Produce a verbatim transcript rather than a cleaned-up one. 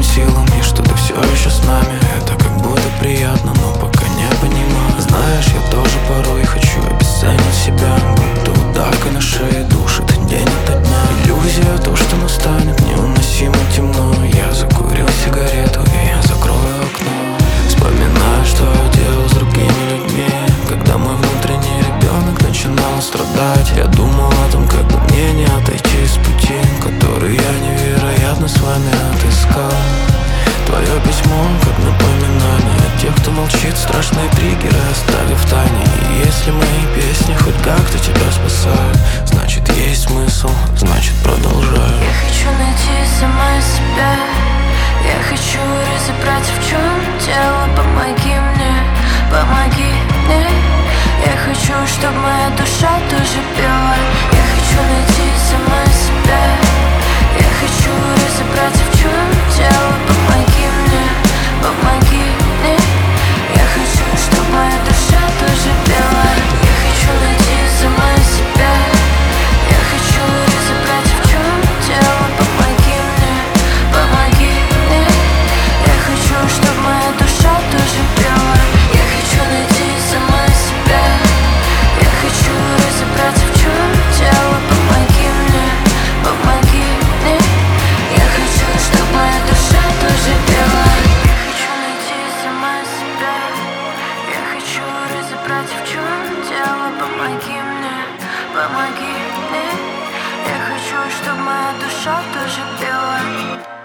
силами, что ты все еще с нами. Это как будто приятно, но пока не понимаю. Знаешь, я тоже порой хочу обесценить себя, будто удавка на шее душит день ото дня. Иллюзия, то, что настанет невыносимо темно. Я закурил сигарету и я закрою окно. Вспоминаю, что я делал с другими людьми, когда мой внутренний ребенок начинал страдать. Я думал о том, как бы мне не отойти с пути, который я невероятно с вами отыскал. Твое письмо, как напоминание о тех, кто молчит, страшные триггеры оставив в тайне. И если мои песни хоть как-то тебя спасают, значит есть смысл, значит продолжаю. Я хочу найти сама себя, я хочу разобрать, в чем дело. Помоги мне, помоги мне. Я хочу, чтобы моя душа тоже пела. Я хочу найти сама себя, я хочу разобрать, в чем дело. Помоги мне, помоги мне. Я хочу, чтобы моя душа тоже пела. Я хочу найти сама себя, я хочу разобрать, в чем дело. Помоги мне, помоги мне. Я хочу, чтобы моя душа тоже пела. Я хочу найти сама себя, я хочу разобраться, в чем дело. Помоги мне, помоги мне. Я хочу, чтобы моя душа тоже пела. Я хочу найти сама себя, я хочу разобраться, в чем дело. Помоги мне, помоги мне. Я хочу, чтобы моя душа тоже пела.